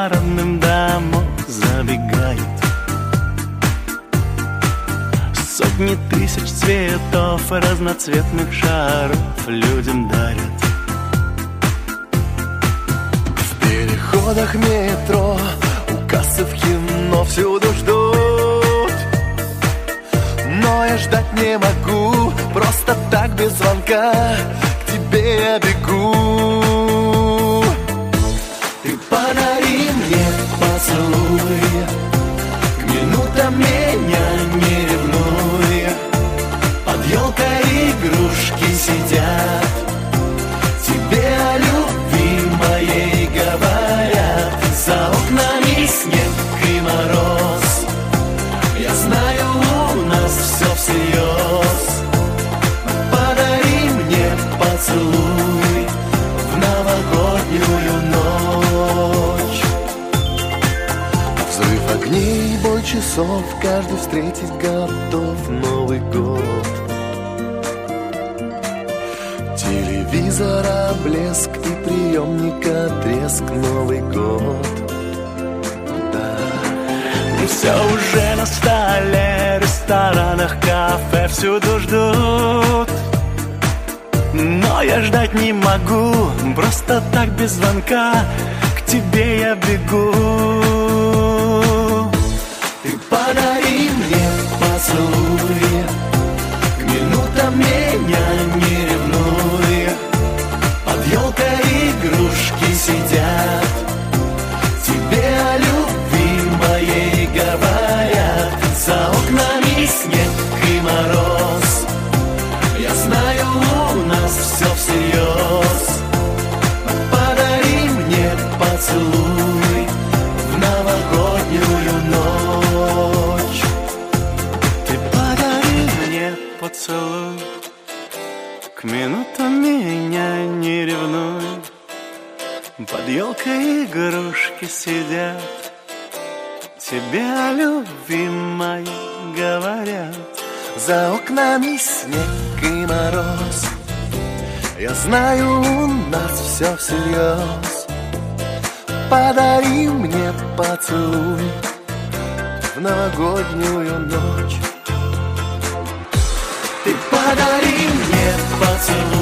родным домов забегает. Сотни тысяч цветов, разноцветных шаров людям дарят. В переходах метро, у кассы в кино всюду ждут. Но я ждать не могу, просто так без звонка к тебе я бегу. Ты подари мне поцелуй, к минутам меня не ревнуй. Под елкой игрушки сидят, тебе о любви моей говорят. За окнами снег и мороз, я знаю, у нас все всерьез. Подари мне поцелуй в новогоднюю ночь. Взрыв огней и бой часов, каждый встретить готов Новый год. Телевизора блеск и приемника треск, Новый год. Да. И все уже на столе, ресторанах, кафе всюду ждут. Но я ждать не могу, просто так без звонка к тебе я бегу. Ты подари мне поцелуй, к минутам меня не ревнуй. Под елкой игрушки сидят, тебе о любви моей говорят. За окнами снег и мороз, я знаю, у нас все всерьез. Подари мне поцелуй в новогоднюю ночь. Ты подари мне поцелуй, к минутам меня не ревнуй. Под елкой игрушки сидят, тебе о любви моей говорят. За окнами снег и мороз, я знаю, у нас все всерьез. Подари мне поцелуй в новогоднюю ночь. Ты подари мне поцелуй